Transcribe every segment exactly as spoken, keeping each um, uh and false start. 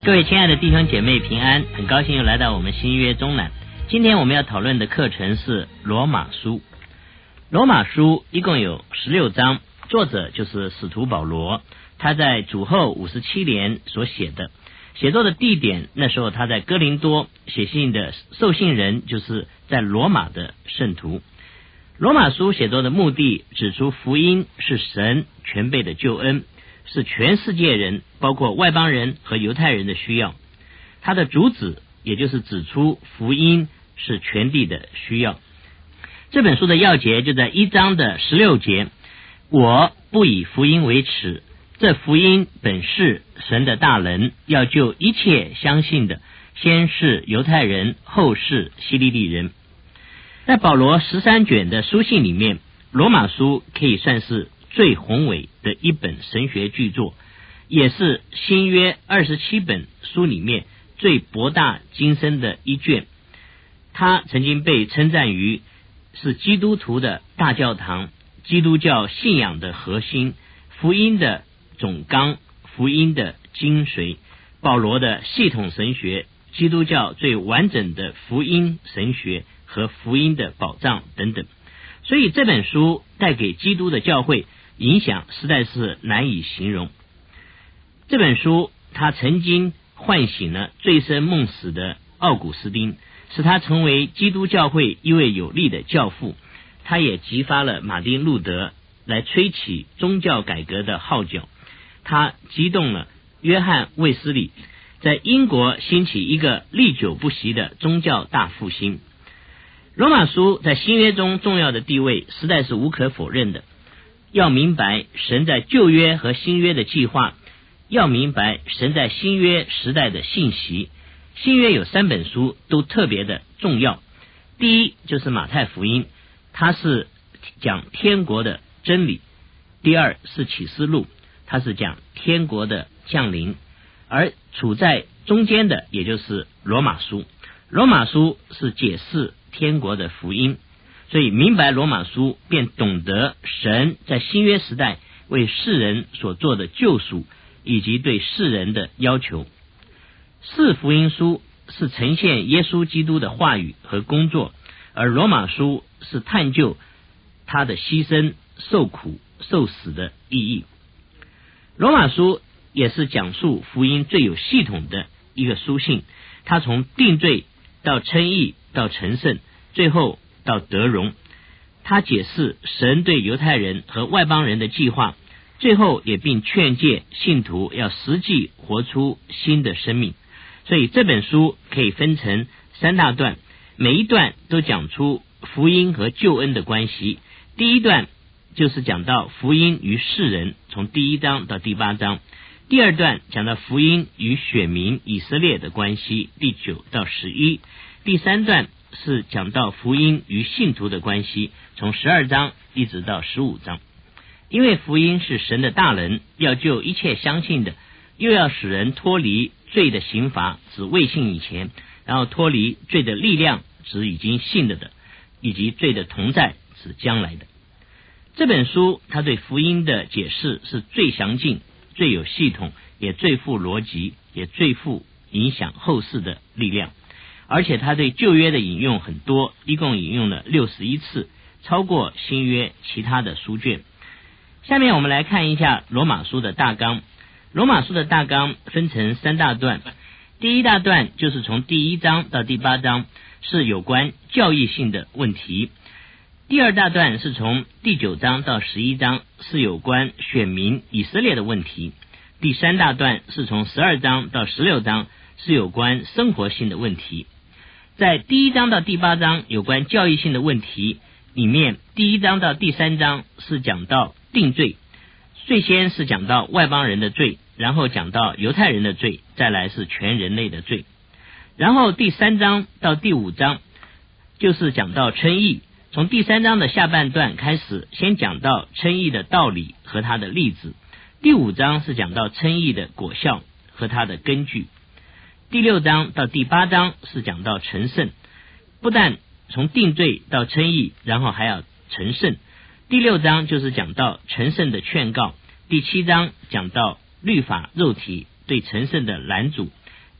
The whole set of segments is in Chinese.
各位亲爱的弟兄姐妹平安，很高兴又来到我们新约中南。今天我们要讨论的课程是罗马书。罗马书一共有十六章，作者就是使徒保罗，他在主后五十七年所写的。写作的地点，那时候他在哥林多，写信的受信人就是在罗马的圣徒。罗马书写作的目的，指出福音是神全备的救恩，是全世界人，包括外邦人和犹太人的需要。他的主旨也就是指出福音是全地的需要。这本书的要节就在一章的十六节，我不以福音为耻，这福音本是神的大能，要救一切相信的，先是犹太人，后是希利尼人。在保罗十三卷的书信里面，罗马书可以算是最宏伟的一本神学巨作，也是新约二十七本书里面最博大精深的一卷。它曾经被称赞于是基督徒的大教堂，基督教信仰的核心，福音的总纲，福音的精髓，保罗的系统神学，基督教最完整的福音神学和福音的保障等等。所以这本书带给基督的教会影响实在是难以形容。这本书它曾经唤醒了醉生梦死的奥古斯丁，使他成为基督教会一位有力的教父。他也激发了马丁路德来吹起宗教改革的号角。他激动了约翰卫斯理，在英国兴起一个历久不息的宗教大复兴。罗马书在新约中重要的地位实在是无可否认的。要明白神在旧约和新约的计划，要明白神在新约时代的信息。新约有三本书都特别的重要。第一就是马太福音，它是讲天国的真理。第二是启示录，它是讲天国的降临。而处在中间的也就是罗马书，罗马书是解释天国的福音。所以明白罗马书，便懂得神在新约时代为世人所做的救赎，以及对世人的要求。四福音书是呈现耶稣基督的话语和工作，而罗马书是探究他的牺牲、受苦、受死的意义。罗马书也是讲述福音最有系统的一个书信，它从定罪到称义到成圣，最后到得荣。他解释神对犹太人和外邦人的计划，最后也并劝诫信徒要实际活出新的生命。所以这本书可以分成三大段，每一段都讲出福音和救恩的关系。第一段就是讲到福音与世人，从第一章到第八章。第二段讲到福音与选民以色列的关系，第九到十一。第三段是讲到福音与信徒的关系，从十二章一直到十五章。因为福音是神的大能，要救一切相信的，又要使人脱离罪的刑罚，指未信以前，然后脱离罪的力量，指已经信了的，以及罪的同在，指将来的。这本书它对福音的解释是最详尽、最有系统，也最富逻辑，也最富影响后世的力量。而且他对旧约的引用很多，一共引用了六十一次，超过新约其他的书卷。下面我们来看一下罗马书的大纲。罗马书的大纲分成三大段，第一大段就是从第一章到第八章，是有关教义性的问题。第二大段是从第九章到十一章，是有关选民以色列的问题。第三大段是从十二章到十六章，是有关生活性的问题。在第一章到第八章有关教义性的问题里面，第一章到第三章是讲到定罪，最先是讲到外邦人的罪，然后讲到犹太人的罪，再来是全人类的罪。然后第三章到第五章就是讲到称义，从第三章的下半段开始，先讲到称义的道理和它的例子。第五章是讲到称义的果效和它的根据。第六章到第八章是讲到成圣，不但从定罪到称义，然后还要成圣。第六章就是讲到成圣的劝告，第七章讲到律法肉体对成圣的拦阻，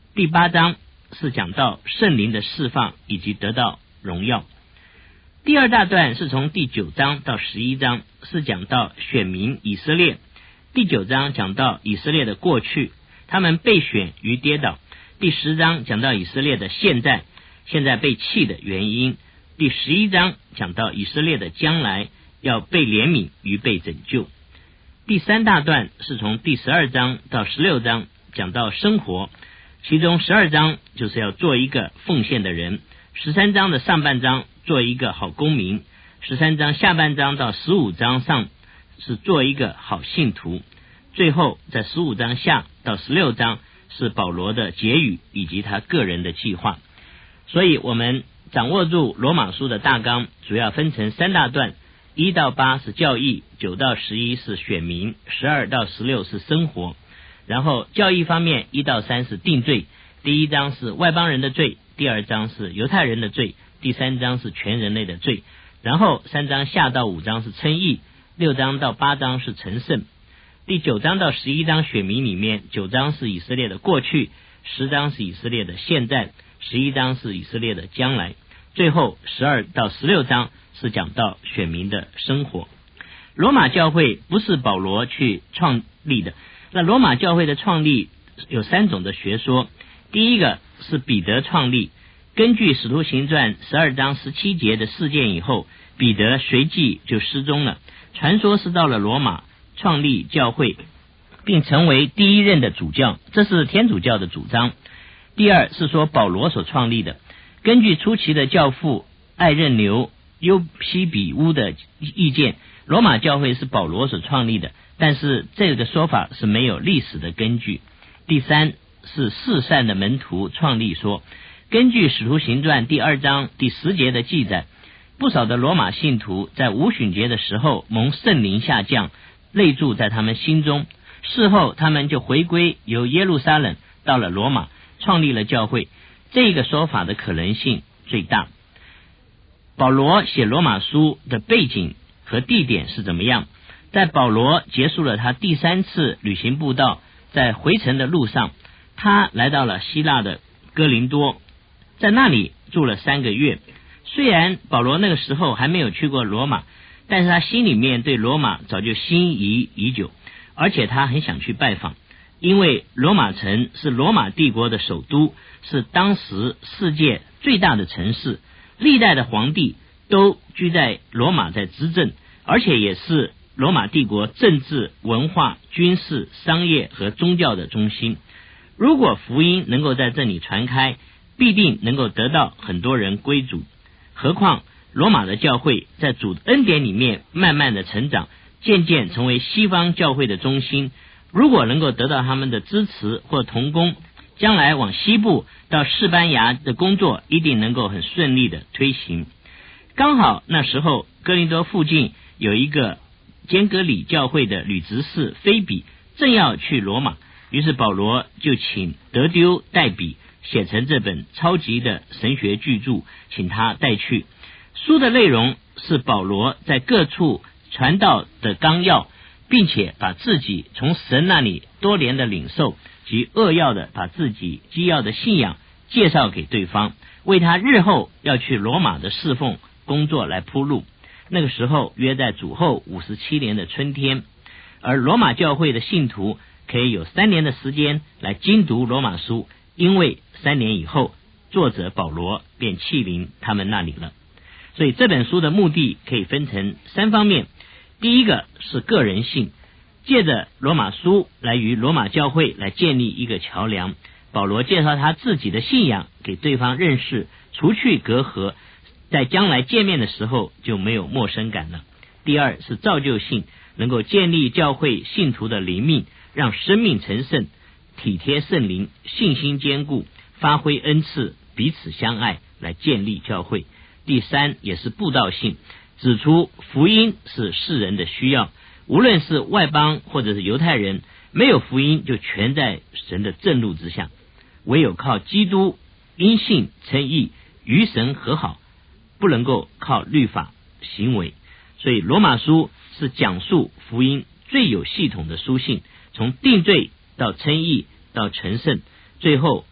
第八章是讲到圣灵的释放以及得到荣耀。第二大段是从第九章到十一章，是讲到选民以色列。第九章讲到以色列的过去，他们被选与跌倒。第十章讲到以色列的现在，现在被弃的原因。第十一章讲到以色列的将来，要被怜悯与被拯救。第三大段是从第十二章到十六章讲到生活，其中十二章就是要做一个奉献的人，十三章的上半章做一个好公民，十三章下半章到十五章上是做一个好信徒，最后在十五章下到十六章是保罗的结语以及他个人的计划。所以我们掌握住罗马书的大纲，主要分成三大段，一到八是教义，九到十一是选民，十二到十六是生活。然后教义方面，一到三是定罪，第一章是外邦人的罪，第二章是犹太人的罪，第三章是全人类的罪。然后三章下到五章是称义，六章到八章是成圣。第九章到十一章选民里面，九章是以色列的过去，十章是以色列的现在，十一章是以色列的将来，最后十二到十六章是讲到选民的生活。罗马教会不是保罗去创立的，那罗马教会的创立有三种的学说。第一个是彼得创立，根据使徒行传十二章十七节的事件以后，彼得随即就失踪了，传说是到了罗马创立教会，并成为第一任的主教，这是天主教的主张。第二是说保罗所创立的，根据初期的教父艾任牛、优西比乌的意见，罗马教会是保罗所创立的，但是这个说法是没有历史的根据。第三是四散的门徒创立说，根据使徒行传第二章第十节的记载，不少的罗马信徒在五旬节的时候蒙圣灵下降，内住在他们心中，事后他们就回归，由耶路撒冷到了罗马，创立了教会。这个说法的可能性最大。保罗写罗马书的背景和地点是怎么样？在保罗结束了他第三次旅行布道，在回程的路上，他来到了希腊的哥林多，在那里住了三个月。虽然保罗那个时候还没有去过罗马，但是他心里面对罗马早就心仪已久，而且他很想去拜访，因为罗马城是罗马帝国的首都，是当时世界最大的城市，历代的皇帝都居在罗马在执政，而且也是罗马帝国政治、文化、军事、商业和宗教的中心。如果福音能够在这里传开，必定能够得到很多人归主。何况罗马的教会在主的恩典里面慢慢的成长，渐渐成为西方教会的中心。如果能够得到他们的支持或同工，将来往西部到西班牙的工作一定能够很顺利的推行。刚好那时候哥林多附近有一个坚革里教会的女执事菲比正要去罗马，于是保罗就请德丢代笔写成这本超级的神学巨著，请他带去。书的内容是保罗在各处传道的纲要，并且把自己从神那里多年的领受及扼要的把自己基要的信仰介绍给对方，为他日后要去罗马的侍奉工作来铺路。那个时候约在主后五十七年的春天，而罗马教会的信徒可以有三年的时间来精读罗马书，因为三年以后作者保罗便弃临他们那里了。所以这本书的目的可以分成三方面。第一个是个人性，借着罗马书来与罗马教会来建立一个桥梁。保罗介绍他自己的信仰给对方认识，除去隔阂，在将来见面的时候就没有陌生感了。第二是造就性，能够建立教会信徒的灵命，让生命成圣，体贴圣灵，信心坚固，发挥恩赐，彼此相爱，来建立教会。第三也是布道性，指出福音是世人的需要，无论是外邦或者是犹太人，没有福音就全在神的正路之下，唯有靠基督因信称义，与神和好，不能够靠律法行为。所以罗马书是讲述福音最有系统的书信，从定罪到称义到成圣，最后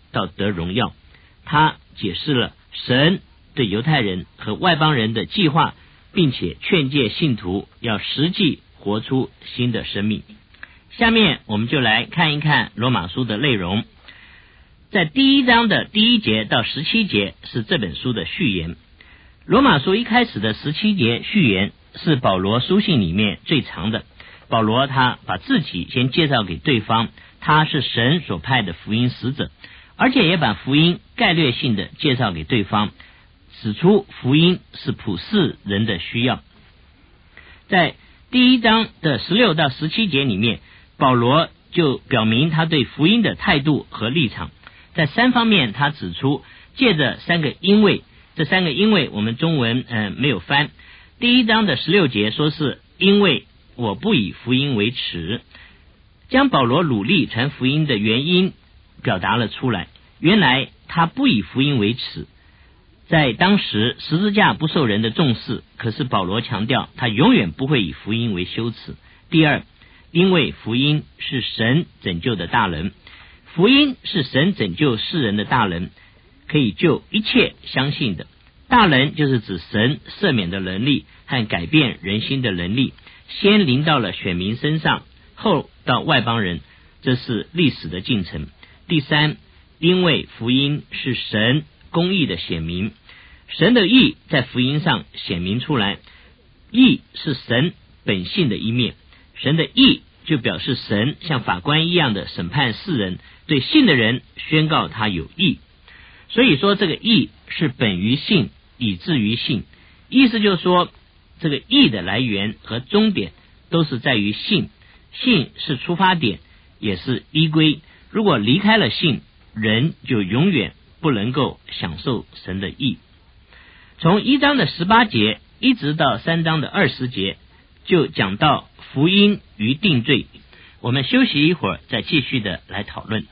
到得荣耀。他解释了神对犹太人和外邦人的计划，并且劝诫信徒要实际活出新的生命。下面我们就来看一看罗马书的内容。在第一章的第一节到十七节是这本书的序言。罗马书一开始的十七节序言是保罗书信里面最长的。保罗他把自己先介绍给对方，他是神所派的福音使者，而且也把福音概略性的介绍给对方，指出福音是普世人的需要。在第一章的十六到十七节里面，保罗就表明他对福音的态度和立场。在三方面他指出，借着三个因为，这三个因为我们中文呃没有翻。第一章的十六节说是因为我不以福音为耻，将保罗努力传福音的原因表达了出来。原来他不以福音为耻，在当时十字架不受人的重视，可是保罗强调他永远不会以福音为羞耻。第二，因为福音是神拯救的大能，福音是神拯救世人的大能，可以救一切相信的。大能就是指神赦免的能力和改变人心的能力，先临到了选民身上，后到外邦人，这是历史的进程。第三，因为福音是神公义的显明，神的义在福音上显明出来，义是神本性的一面，神的义就表示神像法官一样的审判世人，对信的人宣告他有义。所以说这个义是本于信，以至于信，意思就是说这个义的来源和终点都是在于信，信是出发点，也是依归。如果离开了信，人就永远不能够享受神的义。从一章的十八节一直到三章的二十节，就讲到福音与定罪。我们休息一会儿，再继续的来讨论。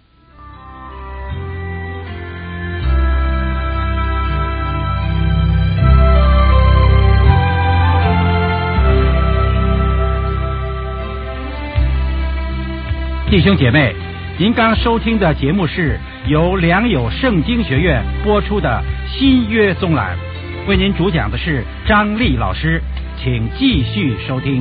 弟兄姐妹，您刚收听的节目是由良友圣经学院播出的新约综览，为您主讲的是张丽老师，请继续收听。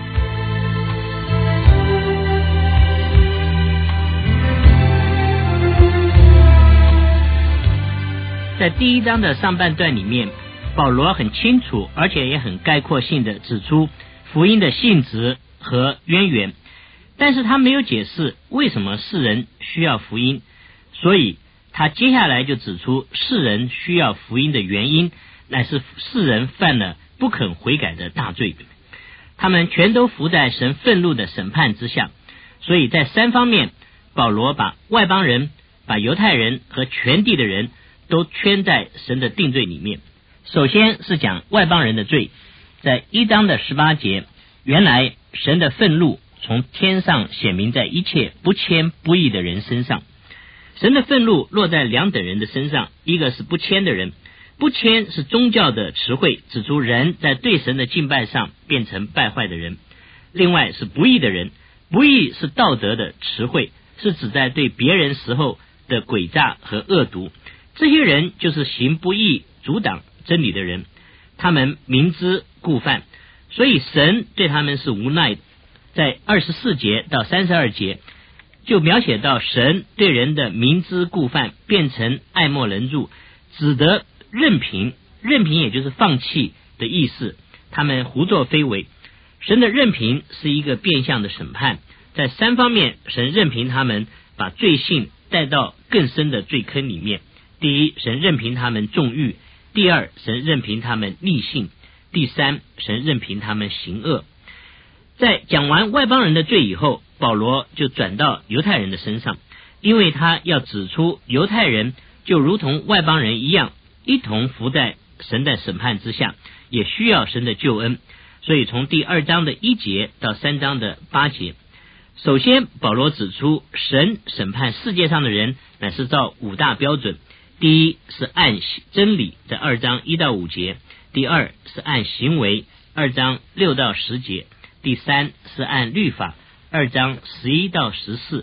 在第一章的上半段里面，保罗很清楚而且也很概括性的指出福音的性质和渊源，但是他没有解释为什么世人需要福音，所以他接下来就指出世人需要福音的原因，乃是世人犯了不肯悔改的大罪，他们全都伏在神愤怒的审判之下。所以在三方面，保罗把外邦人、把犹太人和全地的人都圈在神的定罪里面。首先是讲外邦人的罪，在一章的十八节，原来神的愤怒从天上显明在一切不谦不义的人身上。神的愤怒落在两等人的身上，一个是不谦的人，不谦是宗教的词汇，指出人在对神的敬拜上变成败坏的人；另外是不义的人，不义是道德的词汇，是指在对别人时候的诡诈和恶毒。这些人就是行不义、阻挡真理的人，他们明知故犯，所以神对他们是无奈的。在二十四节到三十二节就描写到神对人的明知故犯变成爱莫能助，只得任凭，任凭也就是放弃的意思，他们胡作非为。神的任凭是一个变相的审判，在三方面神任凭他们把罪性带到更深的罪坑里面。第一，神任凭他们纵欲；第二，神任凭他们逆性；第三，神任凭他们行恶。在讲完外邦人的罪以后，保罗就转到犹太人的身上，因为他要指出犹太人就如同外邦人一样，一同伏在神的审判之下，也需要神的救恩。所以从第二章的一节到三章的八节，首先保罗指出神审判世界上的人乃是照五大标准。第一是按真理，在二章一到五节；第二是按行为，二章六到十节；第三是按律法，二章十一到十四。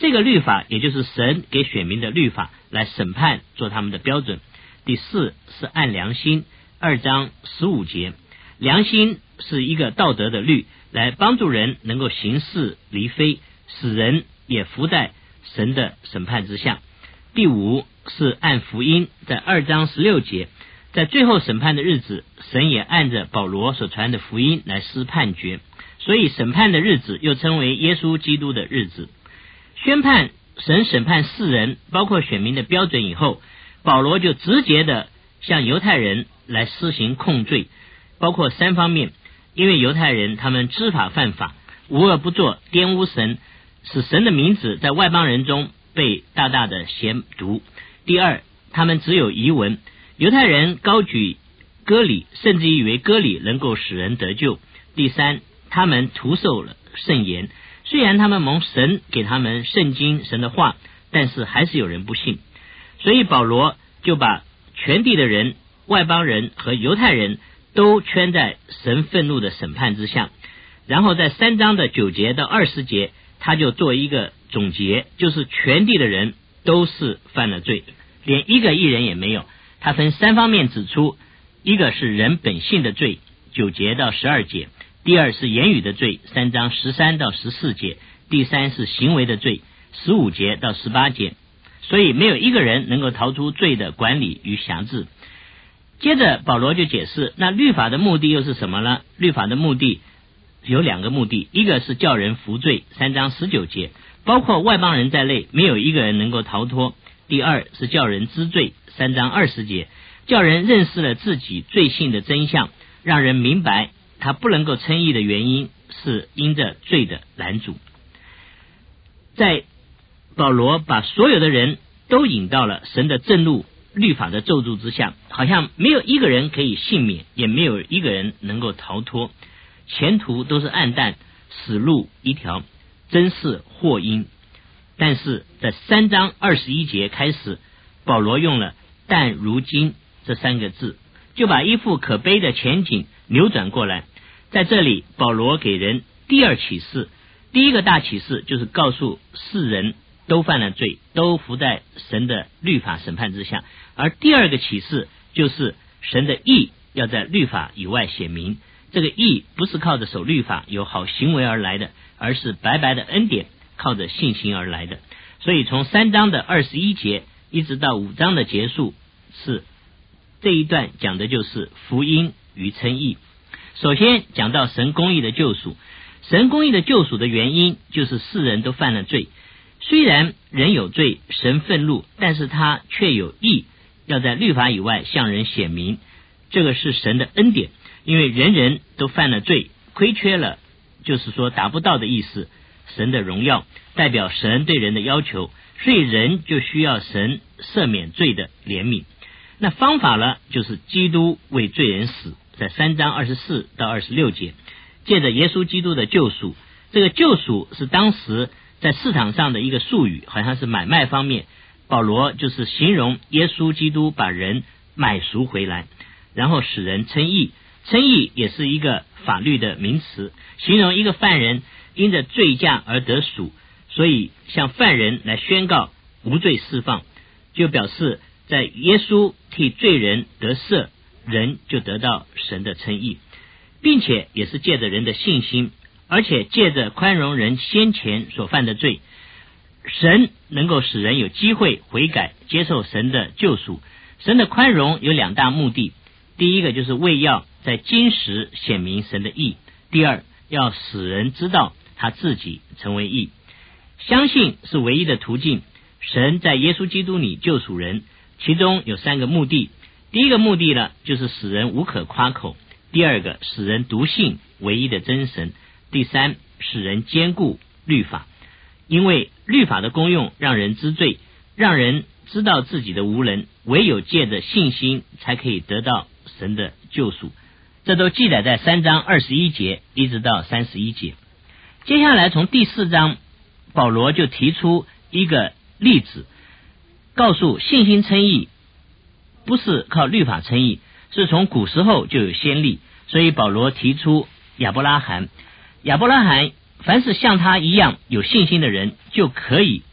这个律法也就是神给选民的律法，来审判做他们的标准。第四是按良心，二章十五节，良心是一个道德的律，来帮助人能够行事离非，使人也服在神的审判之下。第五是按福音，在二章十六节，在最后审判的日子，神也按着保罗所传的福音来施判决，所以审判的日子又称为耶稣基督的日子。宣判神审判世人包括选民的标准以后，保罗就直接的向犹太人来施行控罪，包括三方面。因为犹太人他们知法犯法，无恶不作，玷污神，使神的名字在外邦人中被大大的亵渎。第二，他们只有遗文，犹太人高举割礼，甚至以为割礼能够使人得救。第三，他们徒受了圣言，虽然他们蒙神给他们圣经神的话，但是还是有人不信。所以保罗就把全地的人，外邦人和犹太人都圈在神愤怒的审判之下。然后在三章的九节到二十节，他就做一个总结，就是全地的人都是犯了罪，连一个义人也没有。他分三方面指出，一个是人本性的罪，九节到十二节；第二是言语的罪，三章十三到十四节；第三是行为的罪，十五节到十八节。所以没有一个人能够逃出罪的管理与辖制。接着保罗就解释，那律法的目的又是什么呢？律法的目的有两个目的，一个是叫人服罪，三章十九节，包括外邦人在内，没有一个人能够逃脱。第二是叫人知罪，三章二十节，叫人认识了自己罪性的真相，让人明白他不能够称义的原因是因着罪的拦阻。在保罗把所有的人都引到了神的震怒律法的咒诅之下，好像没有一个人可以幸免，也没有一个人能够逃脱，前途都是暗淡，死路一条，真是祸因。但是在三章二十一节开始，保罗用了但如今这三个字，就把一副可悲的前景扭转过来。在这里保罗给人第二启示，第一个大启示就是告诉世人都犯了罪，都服在神的律法审判之下。而第二个启示就是神的义要在律法以外显明，这个义不是靠着守律法有好行为而来的，而是白白的恩典，靠着信心而来的。所以从三章的二十一节一直到五章的结束，是这一段讲的就是福音与称义。首先讲到神公义的救赎，神公义的救赎的原因就是世人都犯了罪，虽然人有罪，神愤怒，但是他却有义，要在律法以外向人显明，这个是神的恩典。因为人人都犯了罪，亏缺了，就是说达不到的意思，神的荣耀代表神对人的要求，所以人就需要神赦免罪的怜悯。那方法呢，就是基督为罪人死，在三章二十四到二十六节，借着耶稣基督的救赎。这个救赎是当时在市场上的一个术语，好像是买卖方面，保罗就是形容耶稣基督把人买赎回来，然后使人称义。称义也是一个法律的名词，形容一个犯人因着罪驾而得赎，所以向犯人来宣告无罪释放，就表示在耶稣替罪人得赦，人就得到神的称义，并且也是借着人的信心，而且借着宽容人先前所犯的罪，神能够使人有机会悔改，接受神的救赎。神的宽容有两大目的，第一个就是为要在今时显明神的义，第二要使人知道他自己成为义。相信是唯一的途径，神在耶稣基督里救赎人，其中有三个目的。第一个目的呢，就是使人无可夸口；第二个，使人笃信唯一的真神；第三，使人坚固律法。因为律法的功用让人知罪，让人知道自己的无能，唯有借着信心才可以得到神的救赎。这都记载在三章二十一节一直到三十一节。接下来从第四章，保罗就提出一个例子，告诉信心称义不是靠律法称义，是从古时候就有先例。所以保罗提出亚伯拉罕，亚伯拉罕凡是像他一样有信心的人，就可以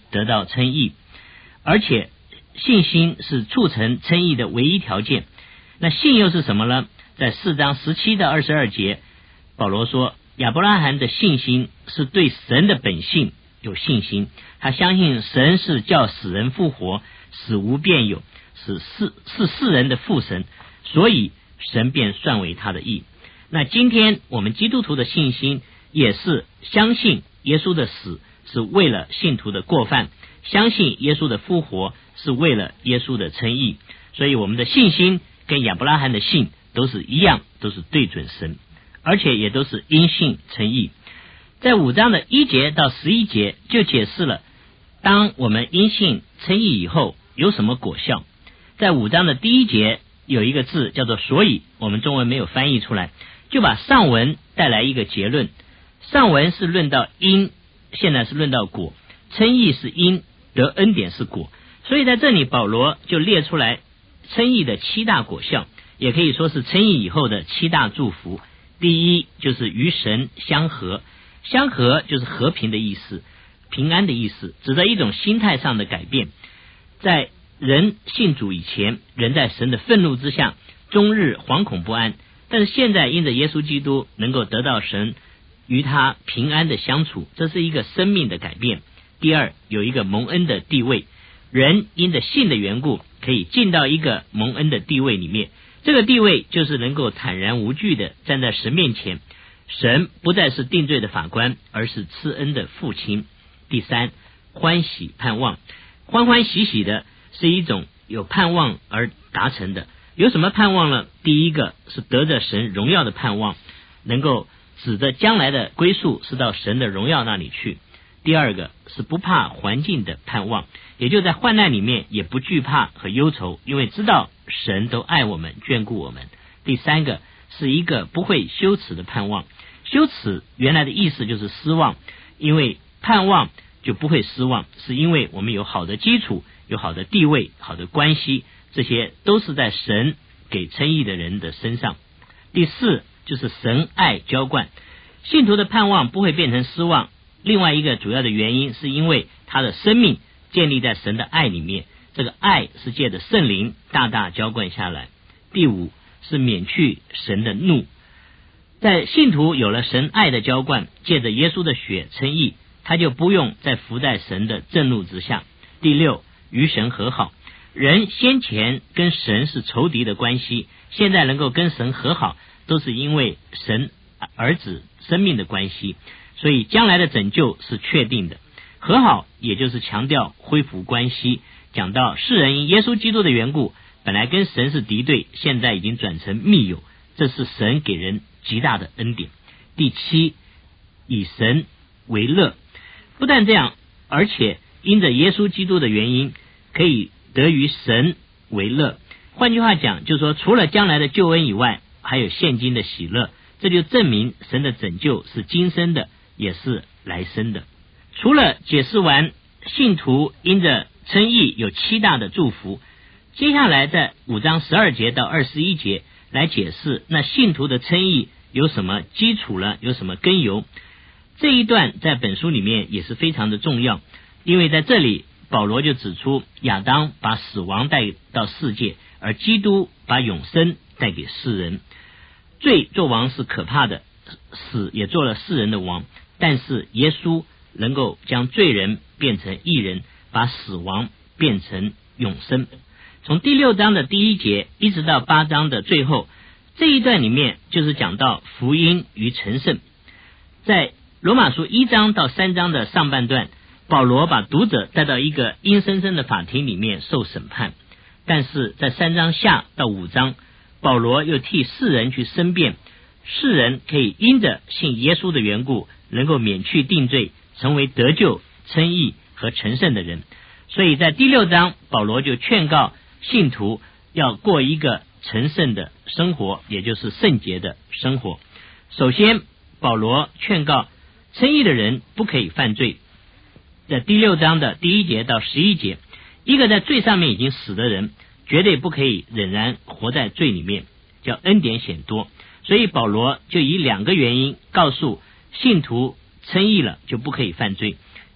得到称义，而且信心是促成称义的唯一条件。那信又是什么呢？在四章十七到二十二节，保罗说亚伯拉罕的信心是对神的本性有信心，他相信神是叫死人复活，死无变有，是世是世人的父神，所以神便算为他的义。那今天我们基督徒的信心也是相信耶稣的死是为了信徒的过犯，相信耶稣的复活是为了耶稣的称义，所以我们的信心跟亚伯拉罕的信都是一样，都是对准神，而且也都是因信称义。在五章的一节到十一节就解释了当我们因信称义以后有什么果效。在五章的第一节有一个字叫做所以，我们中文没有翻译出来，就把上文带来一个结论。上文是论到因，现在是论到果，称义是因，得恩典是果，所以在这里保罗就列出来称义的七大果效，也可以说是称义以后的七大祝福。第一就是与神相合，相合就是和平的意思，平安的意思，指的一种心态上的改变。在人信主以前，人在神的愤怒之下终日惶恐不安，但是现在因着耶稣基督能够得到神与他平安的相处，这是一个生命的改变。第二，有一个蒙恩的地位，人因着信的缘故可以进到一个蒙恩的地位里面，这个地位就是能够坦然无惧的站在神面前，神不再是定罪的法官，而是赐恩的父亲。第三，欢喜盼望，欢欢喜喜的是一种有盼望而达成的。有什么盼望呢？第一个是得着神荣耀的盼望，能够指着将来的归宿是到神的荣耀那里去。第二个是不怕环境的盼望，也就在患难里面也不惧怕和忧愁，因为知道神都爱我们，眷顾我们。第三个是一个不会羞耻的盼望，羞耻原来的意思就是失望，因为盼望就不会失望，是因为我们有好的基础，有好的地位，好的关系，这些都是在神给称义的人的身上。第四就是神爱浇灌，信徒的盼望不会变成失望，另外一个主要的原因是因为他的生命建立在神的爱里面，这个爱是借着圣灵大大浇灌下来。第五是免去神的怒，在信徒有了神爱的浇灌，借着耶稣的血称义，他就不用再伏在神的震怒之下。第六，与神和好，人先前跟神是仇敌的关系，现在能够跟神和好，都是因为神儿子生命的关系，所以将来的拯救是确定的。和好也就是强调恢复关系，讲到世人因耶稣基督的缘故，本来跟神是敌对，现在已经转成密友，这是神给人极大的恩典。第七，以神为乐，不但这样，而且因着耶稣基督的原因，可以得于神为乐。换句话讲，就是说除了将来的救恩以外，还有现今的喜乐，这就证明神的拯救是今生的，也是来生的。除了解释完信徒因着称义有七大的祝福，接下来在五章十二节到二十一节来解释那信徒的称义有什么基础了，有什么根由。这一段在本书里面也是非常的重要，因为在这里保罗就指出亚当把死亡带到世界，而基督把永生带给世人。罪做王是可怕的，死也做了世人的王，但是耶稣能够将罪人变成义人，把死亡变成永生。从第六章的第一节一直到八章的最后，这一段里面就是讲到福音与成圣。在罗马书一章到三章的上半段，保罗把读者带到一个阴森森的法庭里面受审判，但是在三章下到五章，保罗又替世人去申辩，世人可以因着信耶稣的缘故，能够免去定罪，成为得救、称义和成圣的人。所以在第六章，保罗就劝告信徒要过一个成圣的生活，也就是圣洁的生活。首先，保罗劝告称义的人不可以犯罪。在第六章的第一节到十一节，一个在罪上面已经死的人，绝对不可以仍然活在罪里面，叫恩典显多。所以保罗就以两个原因告诉信徒称义了就不可以犯罪。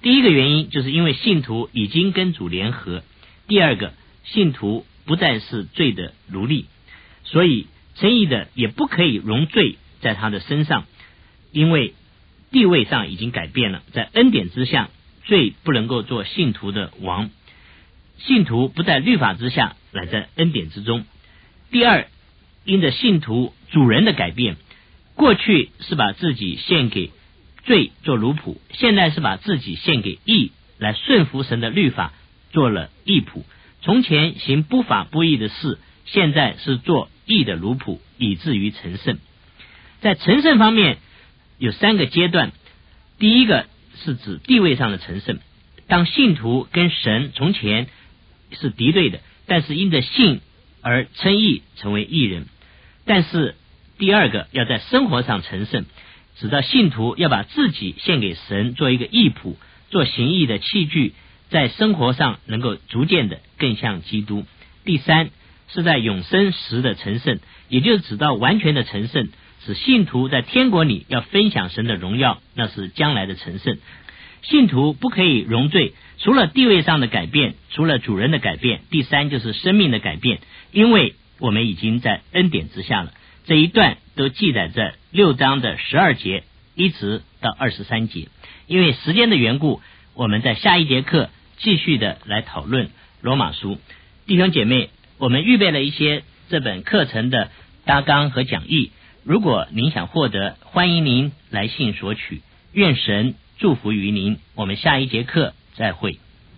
第一个原因就是因为信徒已经跟主联合，第二个，信徒不再是罪的奴隶，所以称义的也不可以容罪在他的身上，因为地位上已经改变了，在恩典之下，罪不能够做信徒的王，信徒不在律法之下，乃在恩典之中。第二，因着信徒主人的改变，过去是把自己献给罪做奴仆，现在是把自己献给义，来顺服神的律法，做了义仆。从前行不法不义的事，现在是做义的奴仆，以至于成圣。在成圣方面有三个阶段，第一个是指地位上的成圣，当信徒跟神从前是敌对的，但是因着信而称义成为义人。但是第二个要在生活上成圣，直到信徒要把自己献给神，做一个义仆，做行义的器具，在生活上能够逐渐的更像基督。第三是在永生时的成圣，也就是指到完全的成圣，使信徒在天国里要分享神的荣耀，那是将来的成圣。信徒不可以容罪，除了地位上的改变，除了主人的改变，第三就是生命的改变，因为我们已经在恩典之下了。这一段都记载在六章的十二节一直到二十三节。因为时间的缘故，我们在下一节课继续的来讨论罗马书。弟兄姐妹，我们预备了一些这本课程的大纲和讲义，如果您想获得，欢迎您来信索取。愿神祝福于您，我们下一节课再会。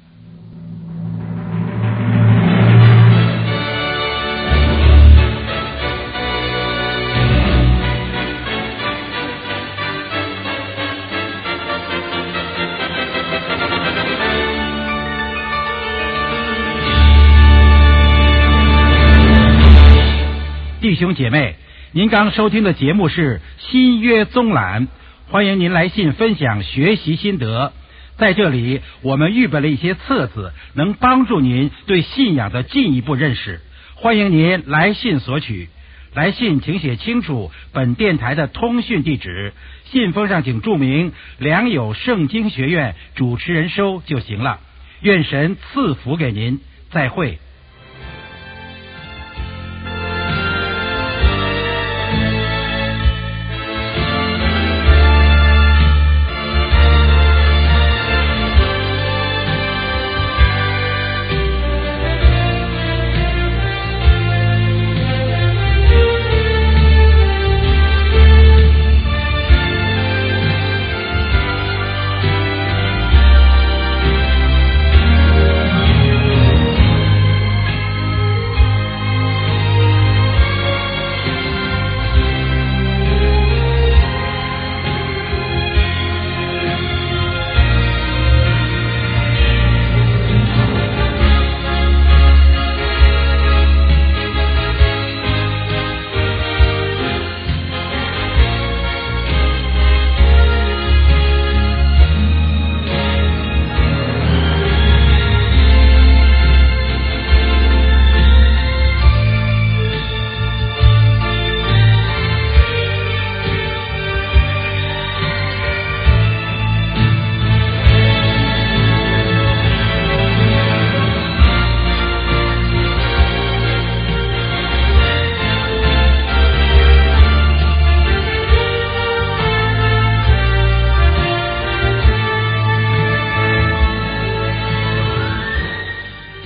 弟兄姐妹，您刚收听的节目是新约综览，欢迎您来信分享学习心得。在这里我们预备了一些册子，能帮助您对信仰的进一步认识，欢迎您来信索取。来信请写清楚本电台的通讯地址，信封上请注明良友圣经学院主持人收就行了。愿神赐福给您，再会。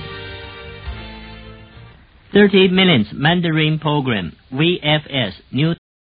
thirty minutes Mandarin Program, V F S, New